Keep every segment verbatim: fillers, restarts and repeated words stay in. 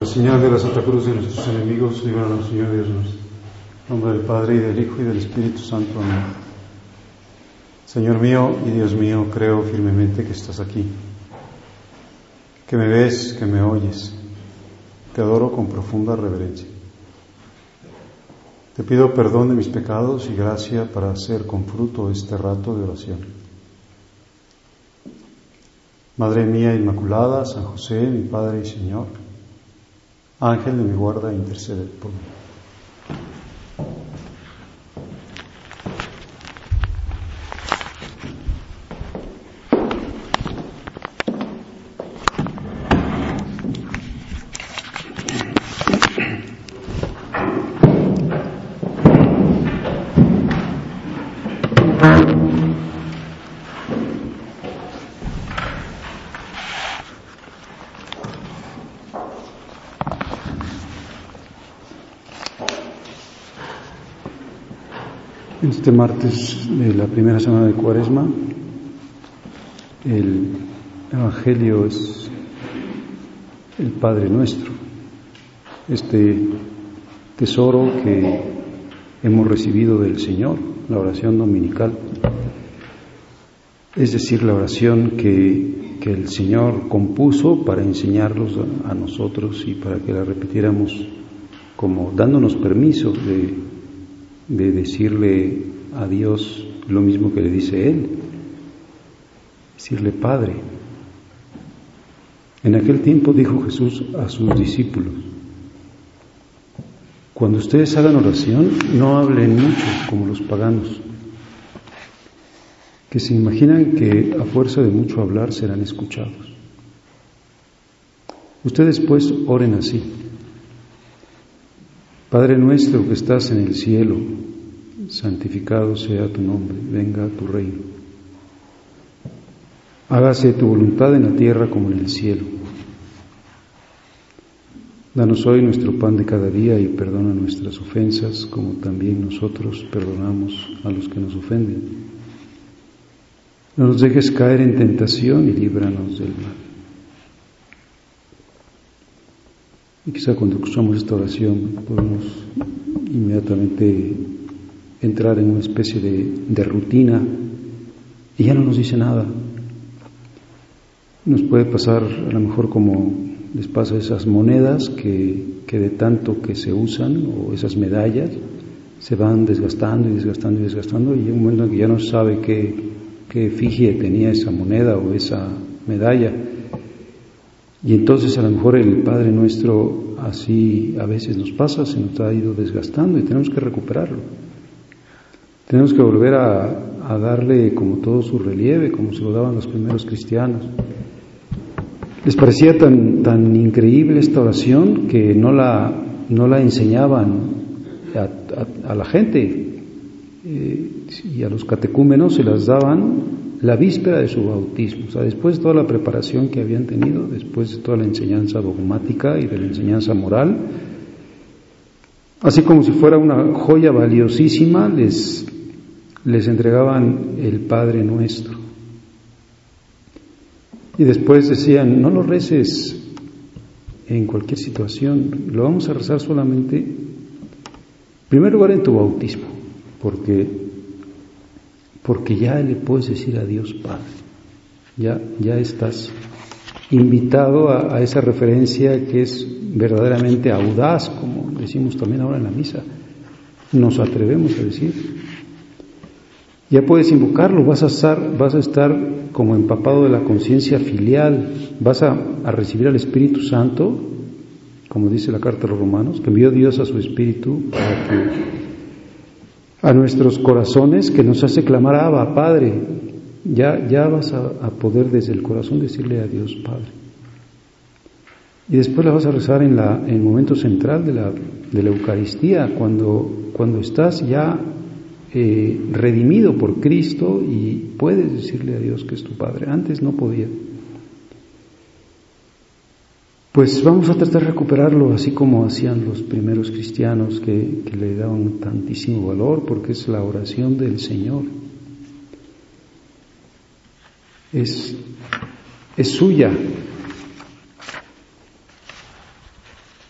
Señal de la Santa Cruz de nuestros enemigos, líbranos, Señor Dios nuestro. En nombre del Padre, y del Hijo, y del Espíritu Santo. Amén. Señor mío y Dios mío, creo firmemente que estás aquí, que me ves, que me oyes. Te adoro con profunda reverencia. Te pido perdón de mis pecados y gracia para hacer con fruto este rato de oración. Madre mía Inmaculada, San José, mi Padre y Señor, Ángel de mi guarda, intercede por mí. Este martes de la primera semana de Cuaresma, el Evangelio es el Padre Nuestro, este tesoro que hemos recibido del Señor, la oración dominical, es decir, la oración que, que el Señor compuso para enseñarlos a, a nosotros y para que la repitiéramos como dándonos permiso de de decirle a Dios lo mismo que le dice Él, decirle Padre. En aquel tiempo dijo Jesús a sus discípulos: cuando ustedes hagan oración, no hablen mucho como los paganos, que se imaginan que a fuerza de mucho hablar serán escuchados. Ustedes pues oren así: Padre nuestro que estás en el cielo, santificado sea tu nombre, venga tu reino. Hágase tu voluntad en la tierra como en el cielo. Danos hoy nuestro pan de cada día y perdona nuestras ofensas, como también nosotros perdonamos a los que nos ofenden. No nos dejes caer en tentación y líbranos del mal. Y quizá cuando escuchamos esta oración podemos inmediatamente entrar en una especie de, de rutina y ya no nos dice nada. Nos puede pasar a lo mejor como les pasa a esas monedas que, que de tanto que se usan, o esas medallas, se van desgastando y desgastando y desgastando, y hay un momento en que ya no se sabe qué, qué efigie tenía esa moneda o esa medalla. Y entonces a lo mejor el Padre Nuestro así a veces nos pasa, se nos ha ido desgastando y tenemos que recuperarlo. Tenemos que volver a, a darle como todo su relieve, como se lo daban los primeros cristianos. Les parecía tan, tan increíble esta oración que no la, no la enseñaban a, a, a la gente, eh, y a los catecúmenos se las daban la víspera de su bautismo, o sea, después de toda la preparación que habían tenido, después de toda la enseñanza dogmática y de la enseñanza moral, así como si fuera una joya valiosísima, les, les entregaban el Padre Nuestro. Y después decían: no lo reces en cualquier situación, lo vamos a rezar solamente, en primer lugar, en tu bautismo, porque porque ya le puedes decir a Dios Padre, ya, ya estás invitado a, a esa referencia que es verdaderamente audaz, como decimos también ahora en la misa, nos atrevemos a decir. Ya puedes invocarlo, vas a estar, vas a estar como empapado de la conciencia filial, vas a, a recibir al Espíritu Santo, como dice la carta a los Romanos, que envió Dios a su Espíritu para que a nuestros corazones, que nos hace clamar Abba, Padre. Ya, ya vas a, a poder desde el corazón decirle a Dios Padre. Y después la vas a rezar en, la, en el momento central de la, de la Eucaristía, cuando, cuando estás ya eh, redimido por Cristo y puedes decirle a Dios que es tu Padre. Antes no podía. Pues vamos a tratar de recuperarlo así como hacían los primeros cristianos que, que le daban tantísimo valor, porque es la oración del Señor. Es, es suya.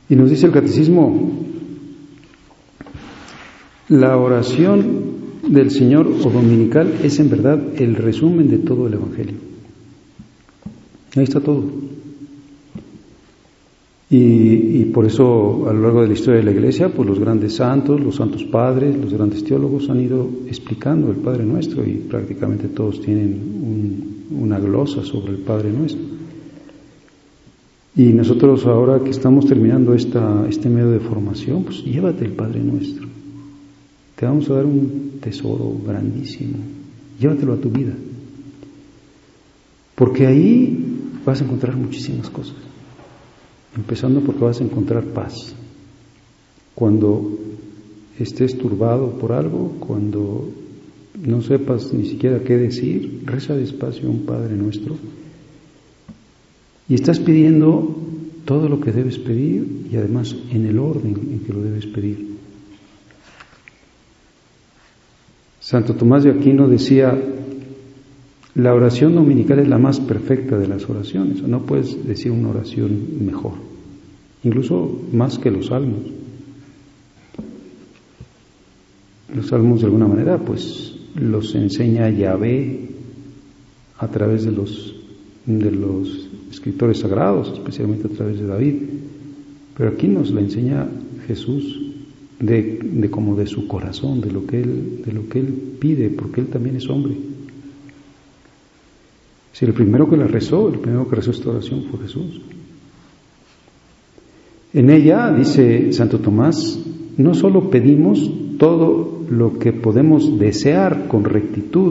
Y nos dice el catecismo, la oración del Señor o dominical es en verdad el resumen de todo el Evangelio. Ahí está todo. Y, y por eso a lo largo de la historia de la Iglesia, pues los grandes santos, los santos padres, los grandes teólogos han ido explicando el Padre Nuestro y prácticamente todos tienen un, una glosa sobre el Padre Nuestro. Y nosotros ahora que estamos terminando esta, este medio de formación, pues llévate el Padre Nuestro. Te vamos a dar un tesoro grandísimo. Llévatelo a tu vida. Porque ahí vas a encontrar muchísimas cosas. Empezando porque vas a encontrar paz. Cuando estés turbado por algo, cuando no sepas ni siquiera qué decir, reza despacio un Padre Nuestro. Y estás pidiendo todo lo que debes pedir y además en el orden en que lo debes pedir. Santo Tomás de Aquino decía, la oración dominical es la más perfecta de las oraciones. No puedes decir una oración mejor, incluso más que los salmos. Los salmos de alguna manera pues los enseña Yahvé a través de los, de los escritores sagrados, especialmente a través de David. Pero aquí nos la enseña Jesús de, de como de su corazón, de lo que él, de lo que él pide, porque él también es hombre. Si el primero que la rezó, el primero que rezó esta oración fue Jesús. En ella, dice Santo Tomás, no solo pedimos todo lo que podemos desear con rectitud,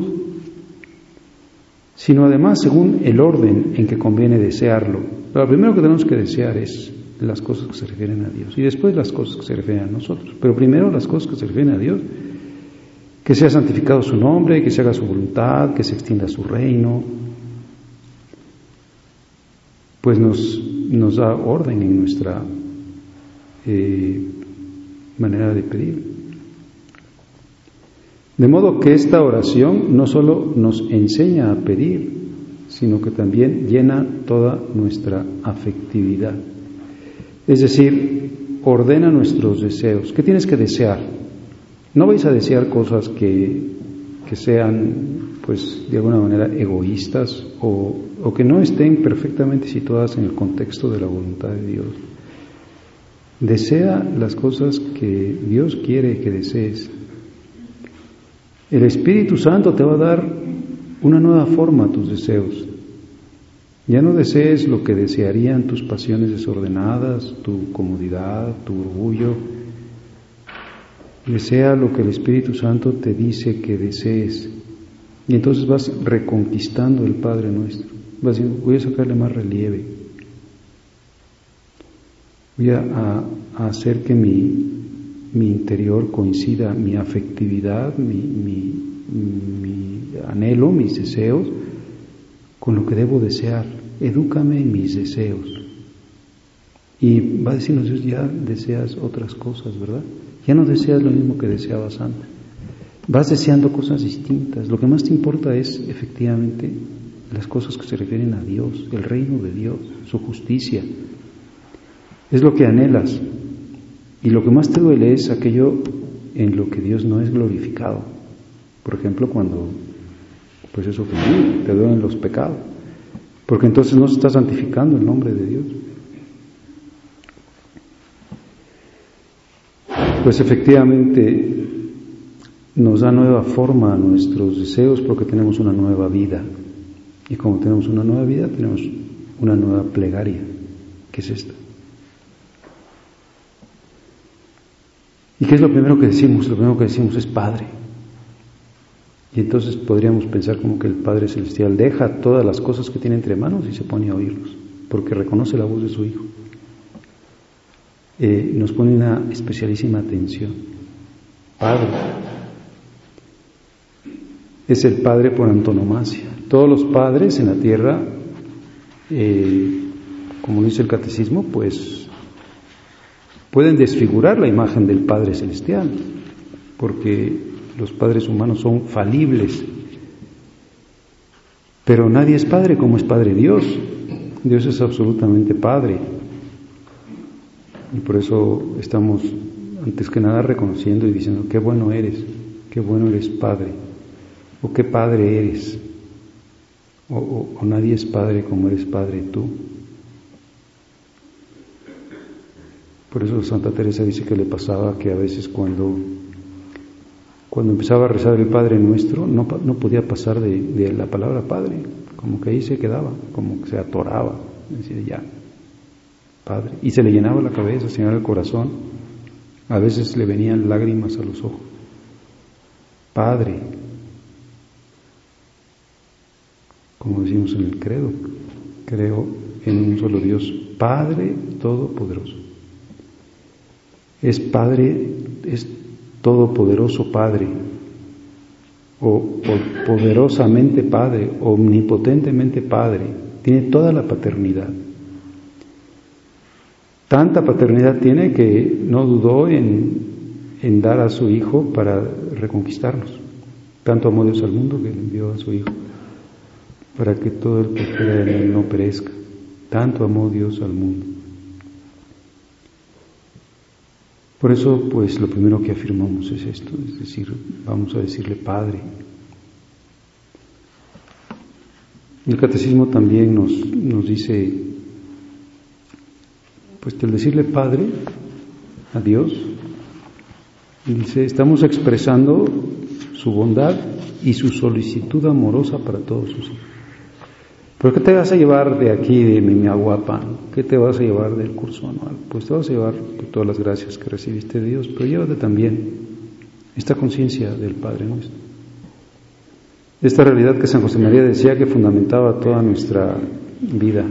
sino además según el orden en que conviene desearlo. Lo primero que tenemos que desear es las cosas que se refieren a Dios y después las cosas que se refieren a nosotros. Pero primero las cosas que se refieren a Dios, que sea santificado su nombre, que se haga su voluntad, que se extienda su reino, pues nos, nos da orden en nuestra eh, manera de pedir. De modo que esta oración no solo nos enseña a pedir, sino que también llena toda nuestra afectividad. Es decir, ordena nuestros deseos. ¿Qué tienes que desear? No vais a desear cosas que, que sean, pues, de alguna manera egoístas o, o que no estén perfectamente situadas en el contexto de la voluntad de Dios. Desea las cosas que Dios quiere que desees. El Espíritu Santo te va a dar una nueva forma a tus deseos. Ya no desees lo que desearían tus pasiones desordenadas, tu comodidad, tu orgullo. Desea lo que el Espíritu Santo te dice que desees. Y entonces vas reconquistando el Padre Nuestro. Vas diciendo, voy a sacarle más relieve. Voy a, a, a hacer que mi, mi interior coincida, mi afectividad, mi, mi, mi anhelo, mis deseos, con lo que debo desear. Edúcame en mis deseos. Y va a decirnos Dios, ya deseas otras cosas, ¿verdad? Ya no deseas lo mismo que deseabas antes. Vas deseando cosas distintas. Lo que más te importa es, efectivamente, las cosas que se refieren a Dios, el reino de Dios, su justicia. Es lo que anhelas. Y lo que más te duele es aquello en lo que Dios no es glorificado. Por ejemplo, cuando, pues eso que te duelen los pecados. Porque entonces no se está santificando el nombre de Dios. Pues efectivamente nos da nueva forma a nuestros deseos porque tenemos una nueva vida. Y como tenemos una nueva vida, tenemos una nueva plegaria, que es esta. ¿Y qué es lo primero que decimos? Lo primero que decimos es Padre. Y entonces podríamos pensar como que el Padre Celestial deja todas las cosas que tiene entre manos y se pone a oírlos, porque reconoce la voz de su Hijo. Eh, nos pone una especialísima atención. Padre. Es el Padre por antonomasia. Todos los padres en la tierra, eh, como dice el Catecismo, pues pueden desfigurar la imagen del Padre Celestial, porque los padres humanos son falibles. Pero nadie es padre como es Padre Dios. Dios es absolutamente Padre. Y por eso estamos, antes que nada, reconociendo y diciendo, qué bueno eres, qué bueno eres Padre, o qué Padre eres, o, o, o nadie es Padre como eres Padre tú. Por eso Santa Teresa dice que le pasaba que a veces cuando, cuando empezaba a rezar el Padre Nuestro, no, no podía pasar de, de la palabra Padre, como que ahí se quedaba, como que se atoraba, decía ya, Padre, y se le llenaba la cabeza, se llenaba el corazón, a veces le venían lágrimas a los ojos. Padre, como decimos en el credo, creo en un solo Dios, Padre Todopoderoso. Es Padre, es todopoderoso Padre, o, o poderosamente Padre, omnipotentemente Padre, tiene toda la paternidad. Tanta paternidad tiene que no dudó en, en dar a su Hijo para reconquistarnos. Tanto amó Dios al mundo que le envió a su Hijo, para que todo el que crea en Él no perezca. Tanto amó Dios al mundo. Por eso, pues, lo primero que afirmamos es esto, es decir, vamos a decirle Padre. El Catecismo también nos, nos dice, pues, que al decirle Padre a Dios, dice, estamos expresando su bondad y su solicitud amorosa para todos sus hijos. ¿Pero qué te vas a llevar de aquí, de Mimiahuapan? ¿Qué te vas a llevar del curso anual? Pues te vas a llevar todas las gracias que recibiste de Dios, pero llévate también esta conciencia del Padre Nuestro. Esta realidad que San José María decía que fundamentaba toda nuestra vida.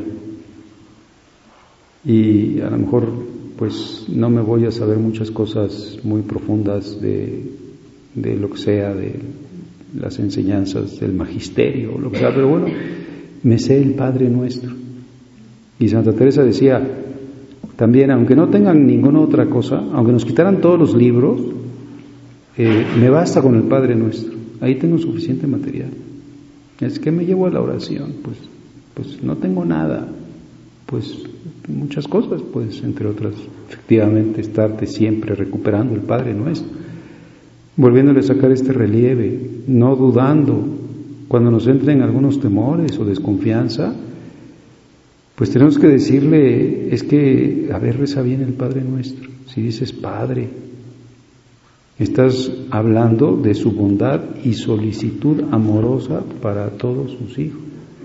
Y a lo mejor, pues, no me voy a saber muchas cosas muy profundas de, de lo que sea, de las enseñanzas del magisterio, o lo que sea, pero bueno, me sé el Padre Nuestro. Y Santa Teresa decía también, aunque no tengan ninguna otra cosa, aunque nos quitaran todos los libros, eh, me basta con el Padre Nuestro. Ahí tengo suficiente material. Es que me llevo a la oración, pues, pues no tengo nada, pues muchas cosas, pues entre otras, efectivamente, estarte siempre recuperando el Padre Nuestro, volviéndole a sacar este relieve, no dudando. Cuando nos entren algunos temores o desconfianza, pues tenemos que decirle, es que, a ver, reza bien el Padre Nuestro. Si dices Padre, estás hablando de su bondad y solicitud amorosa para todos sus hijos.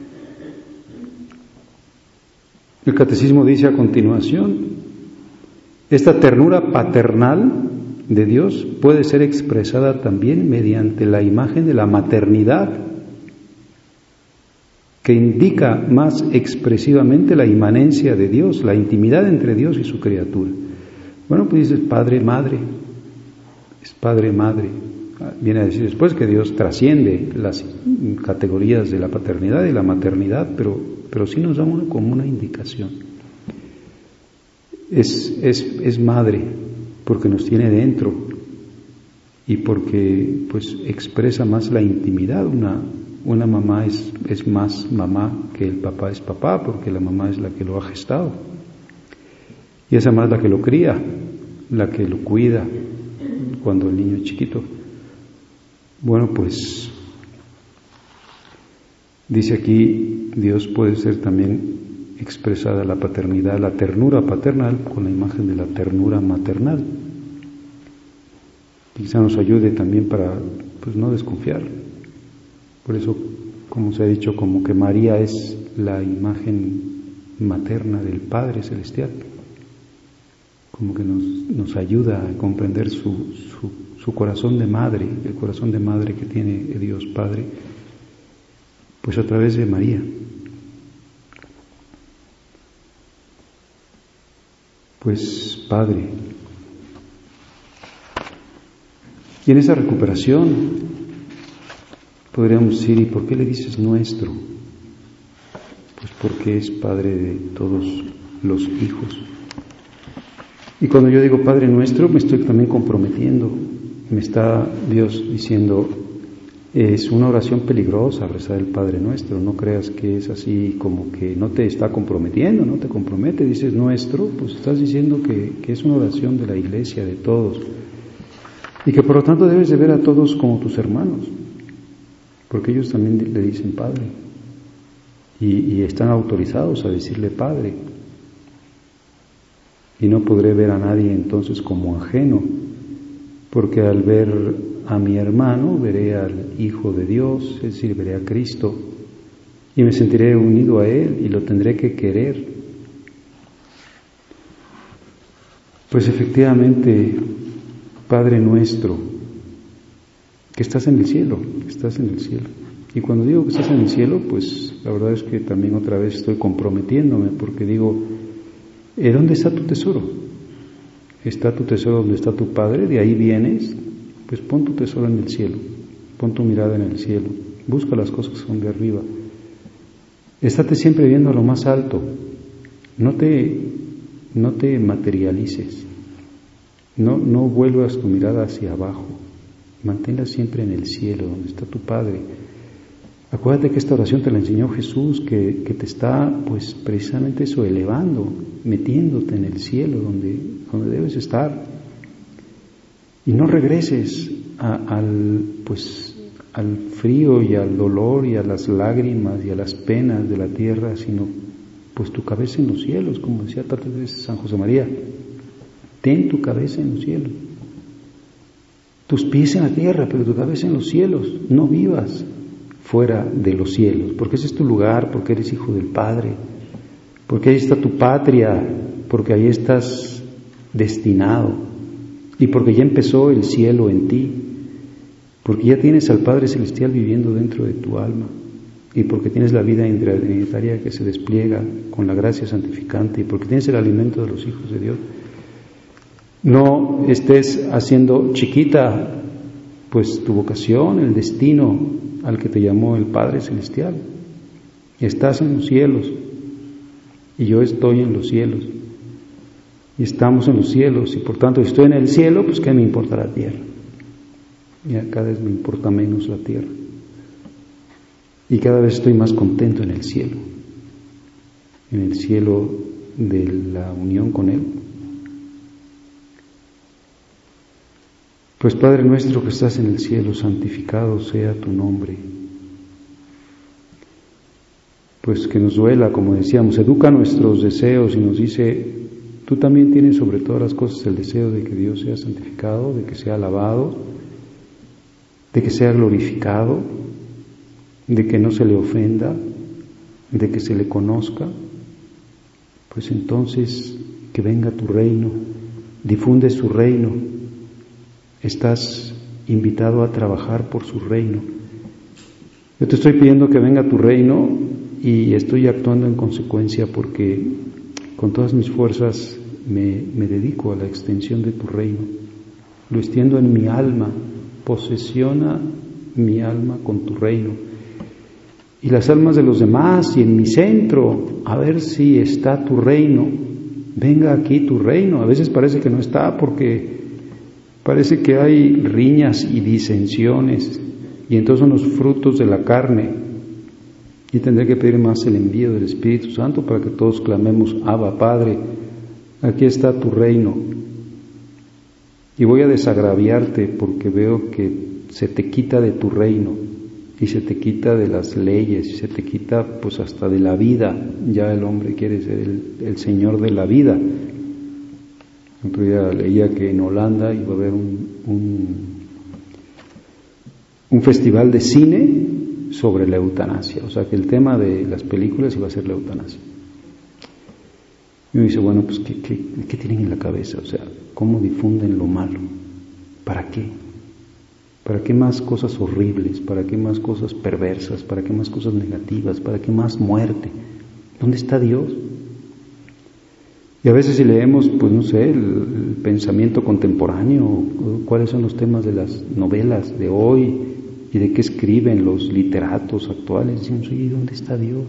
El Catecismo dice a continuación, esta ternura paternal de Dios puede ser expresada también mediante la imagen de la maternidad, que indica más expresivamente la inmanencia de Dios, la intimidad entre Dios y su criatura. Bueno, pues dices Padre, Madre, es Padre, Madre. Viene a decir después que Dios trasciende las categorías de la paternidad y la maternidad, pero, pero sí nos da una, como una indicación. Es, es, es Madre porque nos tiene dentro y porque, pues, expresa más la intimidad. Una Una mamá es, es más mamá que el papá es papá, porque la mamá es la que lo ha gestado. Y esa mamá es la que lo cría, la que lo cuida cuando el niño es chiquito. Bueno, pues dice aquí, Dios puede ser también expresada la paternidad, la ternura paternal con la imagen de la ternura maternal. Quizá nos ayude también para, pues, no desconfiar. Por eso, como se ha dicho, como que María es la imagen materna del Padre Celestial, como que nos, nos ayuda a comprender su, su, su corazón de madre, el corazón de madre que tiene Dios Padre, pues a través de María. Pues Padre. Y en esa recuperación podríamos decir, ¿y por qué le dices nuestro? Pues porque es Padre de todos los hijos. Y cuando yo digo Padre nuestro, me estoy también comprometiendo. Me está Dios diciendo, Es una oración peligrosa rezar el Padre Nuestro. No creas que es así como que no te está comprometiendo, no te compromete. Dices nuestro, pues estás diciendo que, que es una oración de la Iglesia, de todos. Y que por lo tanto debes de ver a todos como tus hermanos, porque ellos también le dicen Padre. Y, y están autorizados a decirle Padre. Y no podré ver a nadie entonces como ajeno, porque al ver a mi hermano veré al Hijo de Dios, es decir, veré a Cristo, y me sentiré unido a Él y lo tendré que querer. Pues efectivamente, Padre nuestro, que estás en el cielo, que estás en el cielo. Y cuando digo que estás en el cielo, pues la verdad es que también otra vez estoy comprometiéndome, porque digo, ¿eh, ¿dónde está tu tesoro? ¿Está tu tesoro donde está tu Padre? ¿De ahí vienes? Pues pon tu tesoro en el cielo, pon tu mirada en el cielo, busca las cosas que son de arriba. Estate siempre viendo a lo más alto, no te, no te materialices, no, no vuelvas tu mirada hacia abajo, manténla siempre en el cielo, donde está tu Padre. Acuérdate que esta oración te la enseñó Jesús, que, que te está pues precisamente eso, elevando, metiéndote en el cielo, donde, donde debes estar. Y no regreses a, al, pues, al frío y al dolor y a las lágrimas y a las penas de la tierra, sino pues tu cabeza en los cielos, como decía tantas veces San José María. Ten tu cabeza en los cielos. Tus pies en la tierra, pero tu cabeza en los cielos. No vivas fuera de los cielos, porque ese es tu lugar, porque eres hijo del Padre, porque ahí está tu patria, porque ahí estás destinado. Y porque ya empezó el cielo en ti, porque ya tienes al Padre Celestial viviendo dentro de tu alma, y porque tienes la vida trinitaria que se despliega con la gracia santificante, y porque tienes el alimento de los hijos de Dios. No estés haciendo chiquita pues tu vocación, el destino al que te llamó el Padre Celestial. Estás en los cielos, y yo estoy en los cielos. Y estamos en los cielos, y por tanto, si estoy en el cielo, pues ¿qué me importa la tierra? Y cada vez me importa menos la tierra. Y cada vez estoy más contento en el cielo, en el cielo de la unión con Él. Pues Padre nuestro que estás en el cielo, santificado sea tu nombre. Pues que nos duela, como decíamos, educa nuestros deseos y nos dice, tú también tienes sobre todas las cosas el deseo de que Dios sea santificado, de que sea alabado, de que sea glorificado, de que no se le ofenda, de que se le conozca. Pues entonces que venga tu reino, difunde su reino, estás invitado a trabajar por su reino. Yo te estoy pidiendo que venga tu reino y estoy actuando en consecuencia porque con todas mis fuerzas me, me dedico a la extensión de tu reino. Lo extiendo en mi alma, posesiona mi alma con tu reino. Y las almas de los demás y en mi centro, a ver si está tu reino. Venga aquí tu reino. A veces parece que no está porque parece que hay riñas y disensiones y entonces son los frutos de la carne. Y tendré que pedir más el envío del Espíritu Santo para que todos clamemos, Abba, Padre, aquí está tu reino. Y voy a desagraviarte porque veo que se te quita de tu reino y se te quita de las leyes y se te quita pues hasta de la vida. Ya el hombre quiere ser el, el Señor de la vida. Otro día leía que en Holanda iba a haber un, un, un festival de cine sobre la eutanasia, o sea que el tema de las películas iba a ser la eutanasia. Y uno dice, bueno, pues ¿qué, qué, qué tienen en la cabeza? O sea, ¿cómo difunden lo malo? ¿Para qué? ¿Para qué más cosas horribles? ¿Para qué más cosas perversas? ¿Para qué más cosas negativas? ¿Para qué más muerte? ¿Dónde está Dios? Y a veces si leemos, pues no sé, el, el pensamiento contemporáneo, cuáles son los temas de las novelas de hoy y de qué escriben los literatos actuales, decimos, oye, ¿dónde está Dios?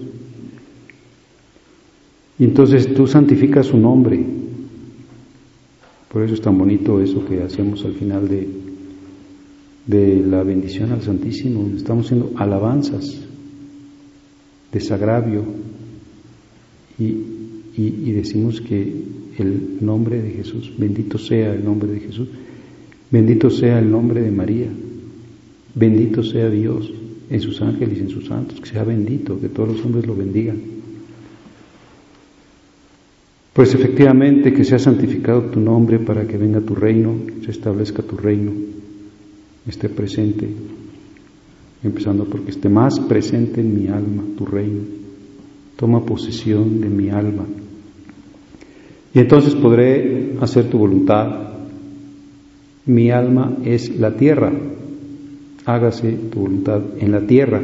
Y entonces tú santificas su nombre. Por eso es tan bonito eso que hacemos al final de, de la bendición al Santísimo, estamos haciendo alabanzas, desagravio, y, y, y decimos que el nombre de Jesús, bendito sea el nombre de Jesús, bendito sea el nombre de María, bendito sea Dios en sus ángeles y en sus santos, que sea bendito, que todos los hombres lo bendigan. Pues efectivamente que sea santificado tu nombre para que venga tu reino, se establezca tu reino, esté presente, empezando porque esté más presente en mi alma tu reino, toma posesión de mi alma. Y entonces podré hacer tu voluntad. Mi alma es la tierra, hágase tu voluntad en la tierra.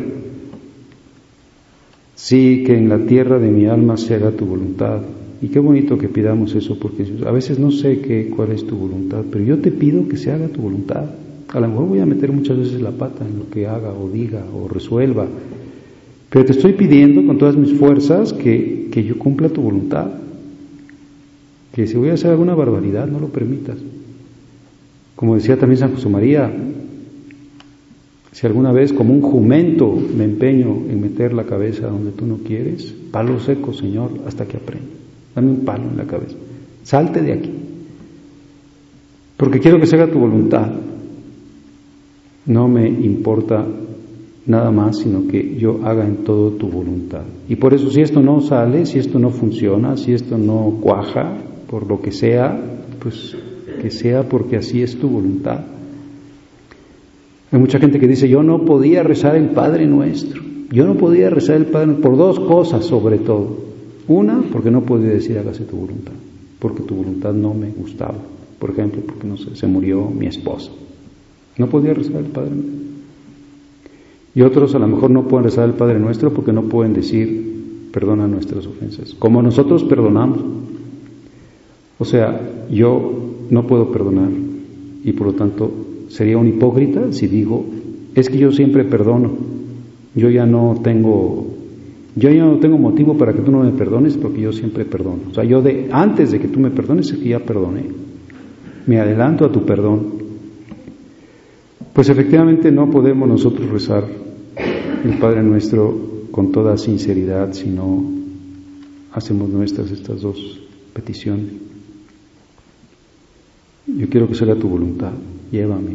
Sí, que en la tierra de mi alma se haga tu voluntad. Y qué bonito que pidamos eso, porque a veces no sé qué, cuál es tu voluntad, pero yo te pido que se haga tu voluntad. A lo mejor voy a meter muchas veces la pata en lo que haga o diga o resuelva, pero te estoy pidiendo con todas mis fuerzas que, que yo cumpla tu voluntad. Que si voy a hacer alguna barbaridad, no lo permitas. Como decía también San José María, si alguna vez como un jumento me empeño en meter la cabeza donde tú no quieres, palo seco, Señor, hasta que aprenda. Dame un palo en la cabeza. Salte de aquí. Porque quiero que se haga tu voluntad. No me importa nada más, sino que yo haga en todo tu voluntad. Y por eso, si esto no sale, si esto no funciona, si esto no cuaja, por lo que sea, pues que sea porque así es tu voluntad. Hay mucha gente que dice, yo no podía rezar el Padre Nuestro. Yo no podía rezar el Padre Nuestro por dos cosas sobre todo. Una, porque no podía decir hágase tu voluntad, porque tu voluntad no me gustaba. Por ejemplo, porque no sé, se murió mi esposa. No podía rezar el Padre Nuestro. Y otros a lo mejor no pueden rezar el Padre Nuestro porque no pueden decir perdona nuestras ofensas, como nosotros perdonamos. O sea, yo no puedo perdonar y por lo tanto sería un hipócrita si digo, es que yo siempre perdono, yo ya no tengo, yo ya no tengo motivo para que tú no me perdones porque yo siempre perdono. O sea, yo de antes de que tú me perdones es que ya perdoné, me adelanto a tu perdón. Pues efectivamente no podemos nosotros rezar el Padre Nuestro con toda sinceridad si no hacemos nuestras estas dos peticiones. Yo quiero que se haga tu voluntad, llévame.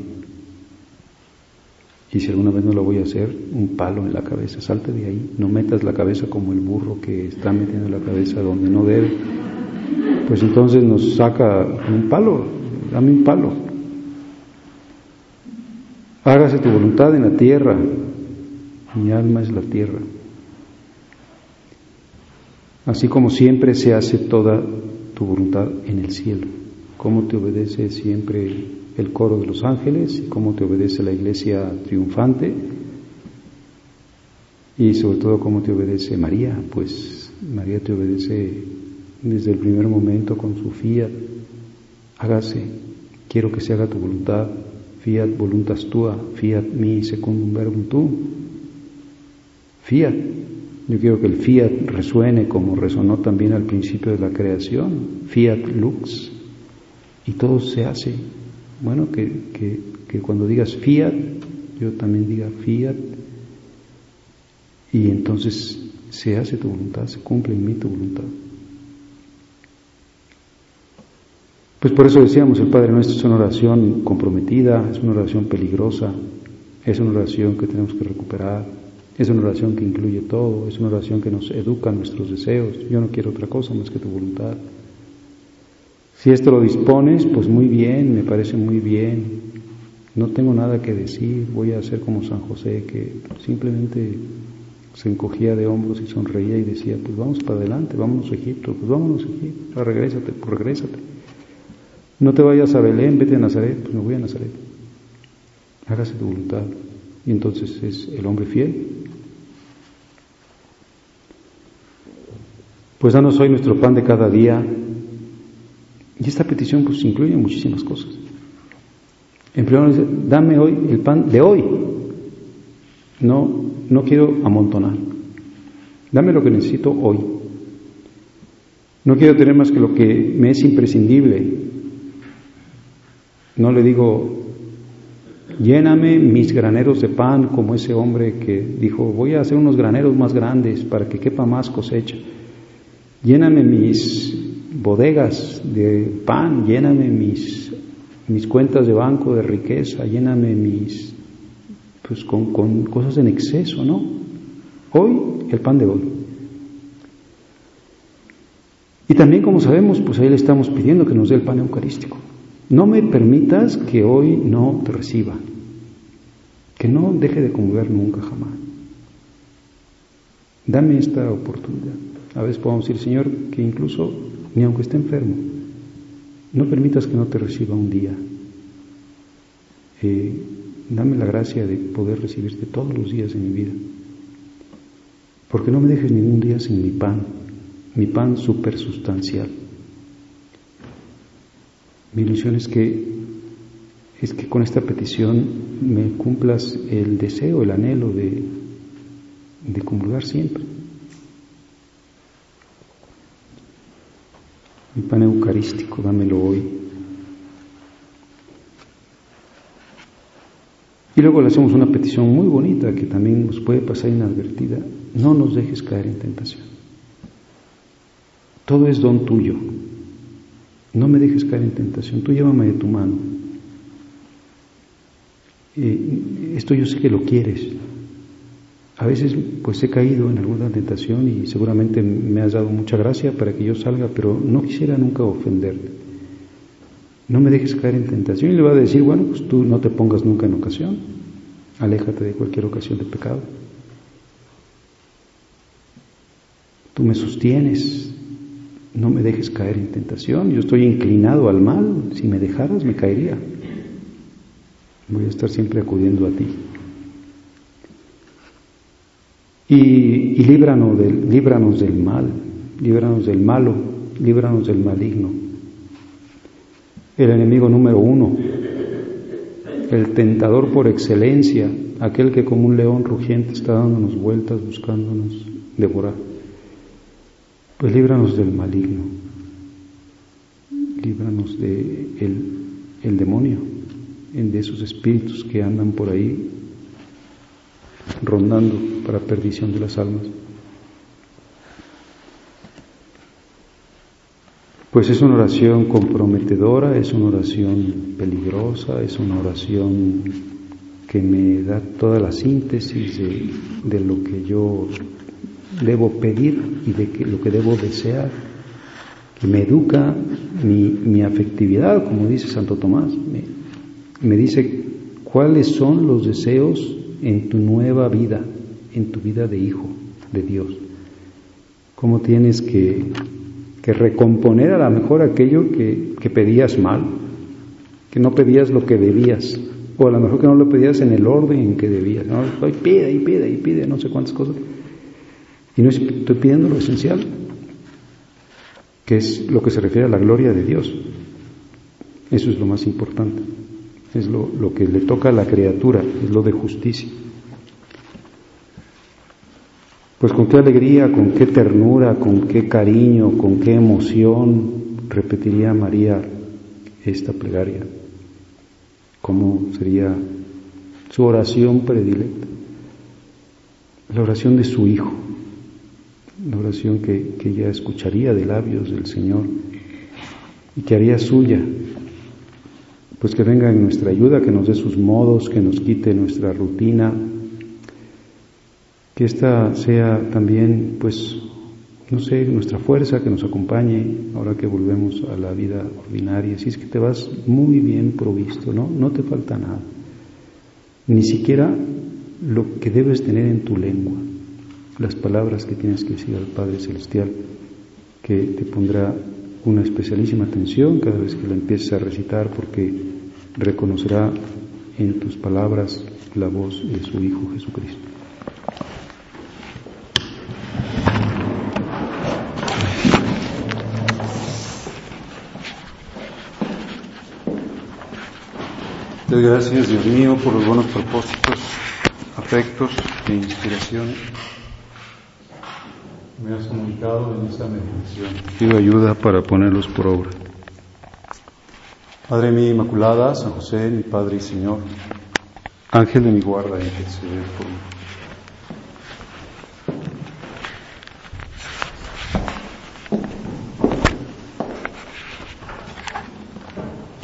Y si alguna vez no lo voy a hacer, un palo en la cabeza, salte de ahí, no metas la cabeza como el burro que está metiendo la cabeza donde no debe. Pues entonces nos saca un palo, dame un palo. Hágase tu voluntad en la tierra, mi alma es la tierra. Así como siempre se hace toda tu voluntad en el cielo. Cómo te obedece siempre el coro de los ángeles y cómo te obedece la iglesia triunfante y sobre todo cómo te obedece María, pues María te obedece desde el primer momento con su fiat, hágase, quiero que se haga tu voluntad, fiat voluntas tua, fiat mi secundum verbum tuum, fiat, yo quiero que el fiat resuene como resonó también al principio de la creación, fiat lux, y todo se hace. Bueno, que, que, que cuando digas fiat, yo también diga fiat, y entonces se hace tu voluntad, se cumple en mí tu voluntad. Pues por eso decíamos, el Padre Nuestro es una oración comprometida, es una oración peligrosa, es una oración que tenemos que recuperar, es una oración que incluye todo, es una oración que nos educa nuestros deseos. Yo no quiero otra cosa más que tu voluntad. Si esto lo dispones, pues muy bien, me parece muy bien. No tengo nada que decir, voy a hacer como San José, que simplemente se encogía de hombros y sonreía y decía, pues vamos para adelante, vámonos a Egipto, pues vámonos a Egipto, regrésate, pues regrésate. No te vayas a Belén, vete a Nazaret, pues me voy a Nazaret. Hágase tu voluntad. Y entonces es el hombre fiel. Pues danos hoy nuestro pan de cada día. Y esta petición pues incluye muchísimas cosas. En primer lugar, dame hoy el pan de hoy. No, no quiero amontonar. Dame lo que necesito hoy. No quiero tener más que lo que me es imprescindible. No le digo, Lléname mis graneros de pan, como ese hombre que dijo, voy a hacer unos graneros más grandes para que quepa más cosecha. Lléname mis bodegas de pan, lléname mis, mis cuentas de banco de riqueza, lléname mis, pues con, con cosas en exceso, ¿no? Hoy, el pan de hoy. Y también, como sabemos, pues ahí le estamos pidiendo que nos dé el pan eucarístico. No me permitas que hoy no te reciba, que no deje de comulgar nunca jamás. Dame esta oportunidad. A veces podemos decir, Señor, que incluso ni aunque esté enfermo, no permitas que no te reciba un día. Eh, dame la gracia de poder recibirte todos los días de mi vida, porque no me dejes ningún día sin mi pan, mi pan supersustancial. Mi ilusión es que, es que con esta petición me cumplas el deseo, el anhelo de, de comulgar siempre. Mi pan eucarístico, dámelo hoy. Y luego le hacemos una petición muy bonita que también nos puede pasar inadvertida. No nos dejes caer en tentación. Todo es don tuyo. No me dejes caer en tentación. Tú llévame de tu mano. Eh, esto yo sé que lo quieres. A veces pues he caído en alguna tentación y seguramente me has dado mucha gracia para que yo salga, pero no quisiera nunca ofenderte. No me dejes caer en tentación. Y le va a decir, bueno, pues tú no te pongas nunca en ocasión. Aléjate de cualquier ocasión de pecado. Tú me sostienes. No me dejes caer en tentación. Yo estoy inclinado al mal. Si me dejaras, me caería. Voy a estar siempre acudiendo a ti. Y, y líbranos, del, líbranos del mal, líbranos del malo, líbranos del maligno. El enemigo número uno, el tentador por excelencia, aquel que como un león rugiente está dándonos vueltas, buscándonos devorar. Pues líbranos del maligno, líbranos de el, el demonio, de esos espíritus que andan por ahí rondando para perdición de las almas. Pues es una oración comprometedora, es una oración peligrosa, es una oración que me da toda la síntesis de, de lo que yo debo pedir y de que, lo que debo desear, que me educa mi, mi afectividad, como dice Santo Tomás, me, me dice cuáles son los deseos en tu nueva vida, en tu vida de hijo de Dios. Cómo tienes que, que recomponer a lo mejor aquello que, que pedías mal, que no pedías lo que debías, o a lo mejor que no lo pedías en el orden en que debías, ¿no? Estoy pide y pide y pide no sé cuántas cosas, y no estoy pidiendo lo esencial, que es lo que se refiere a la gloria de Dios. Eso es lo más importante. Es lo, lo que le toca a la criatura, es lo de justicia. Pues con qué alegría, con qué ternura, con qué cariño, con qué emoción repetiría María esta plegaria. ¿Cómo sería su oración predilecta? La oración de su Hijo, la oración que, que ella escucharía de labios del Señor y que haría suya. Pues que venga en nuestra ayuda, que nos dé sus modos, que nos quite nuestra rutina, que esta sea también, pues, no sé, nuestra fuerza, que nos acompañe ahora que volvemos a la vida ordinaria. Si es que te vas muy bien provisto, ¿no? No te falta nada, ni siquiera lo que debes tener en tu lengua, las palabras que tienes que decir al Padre Celestial, que te pondrá una especialísima atención cada vez que la empieces a recitar, porque reconocerá en tus palabras la voz de su Hijo Jesucristo. Te doy gracias, Dios mío, por los buenos propósitos, afectos e inspiraciones que me has comunicado en esta meditación. Pido ayuda para ponerlos por obra. Madre mía Inmaculada, San José, mi Padre y Señor, Ángel de mi guarda, interceder por mí.